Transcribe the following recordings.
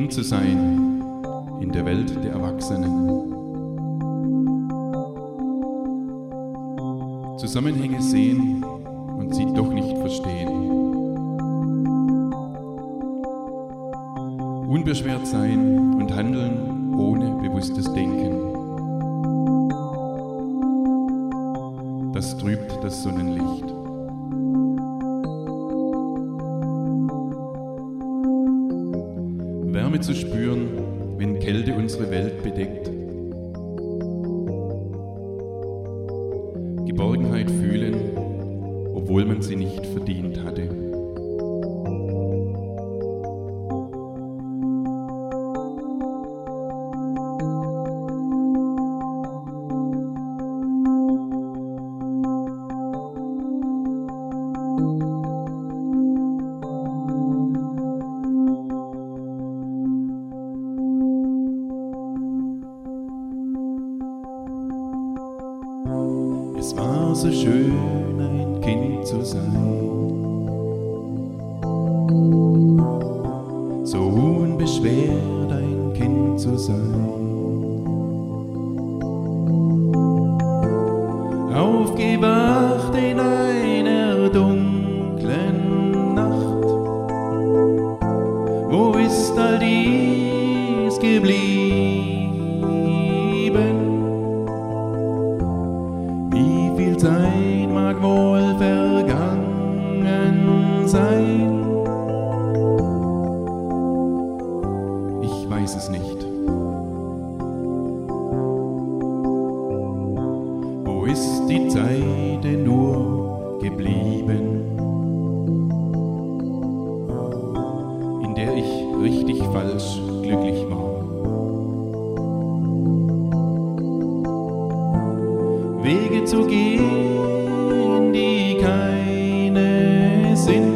Kind zu sein in der Welt der Erwachsenen. Zusammenhänge sehen und sie doch nicht verstehen. Unbeschwert sein und handeln ohne bewusstes Denken. Das trübt das Sonnenlicht. Wärme zu spüren, wenn Kälte unsere Welt bedeckt. Geborgenheit fühlen, obwohl man sie nicht verdient hatte. Es war so schön, ein Kind zu sein, so unbeschwert ein Kind zu sein. Aufgewacht in einer dunklen Nacht, wo ist all dies geblieben? Zeit mag wohl vergangen sein. Ich weiß es nicht. Wo ist die Zeit denn nur geblieben, in der ich richtig falsch glücklich war? Wege zu gehen, die keine sind,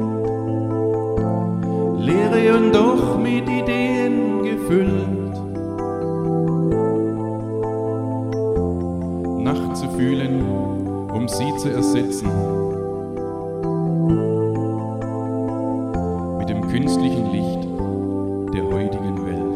leere und doch mit Ideen gefüllt. Nacht zu fühlen, um sie zu ersetzen, mit dem künstlichen Licht der heutigen Welt.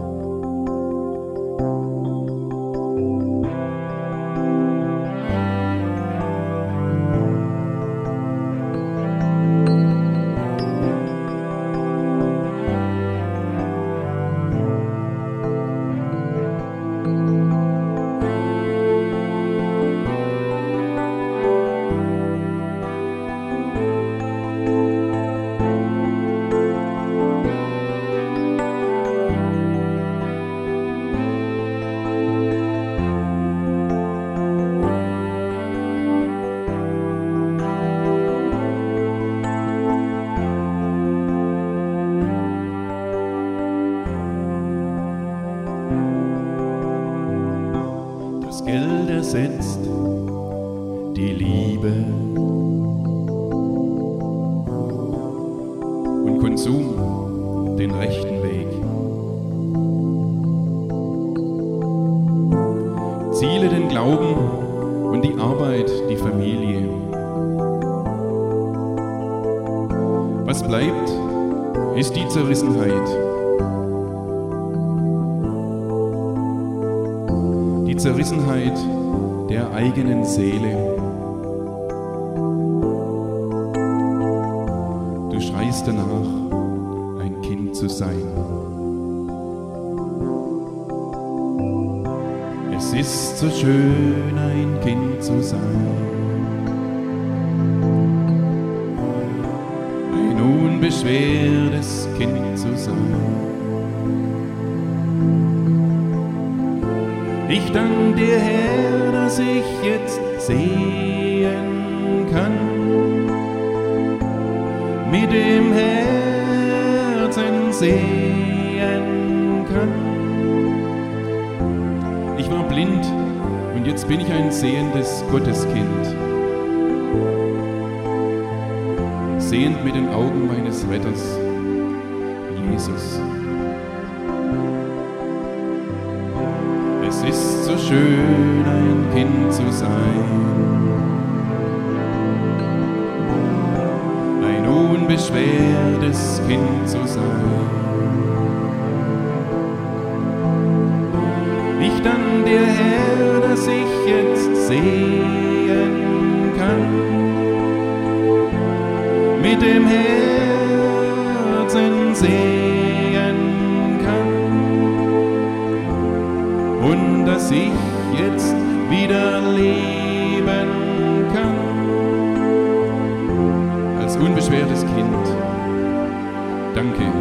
Das Geld ersetzt die Liebe und Konsum den rechten Weg. Ziele den Glauben und die Arbeit die Familie. Was bleibt, ist die Zerrissenheit. Die Zerrissenheit der eigenen Seele. Du schreist danach, ein Kind zu sein. Es ist so schön, ein Kind zu sein. Ein unbeschwertes Kind zu sein. Ich danke dir, Herr, dass ich jetzt sehen kann, mit dem Herzen sehen kann. Ich war blind und jetzt bin ich ein sehendes Gotteskind, sehend mit den Augen meines Retters, Jesus. Es ist so schön, ein Kind zu sein, ein unbeschwertes Kind zu sein. sehen kann. Mit dem Herzen sehen kann. Und dass ich jetzt wieder leben kann. Als unbeschwertes Kind. Danke.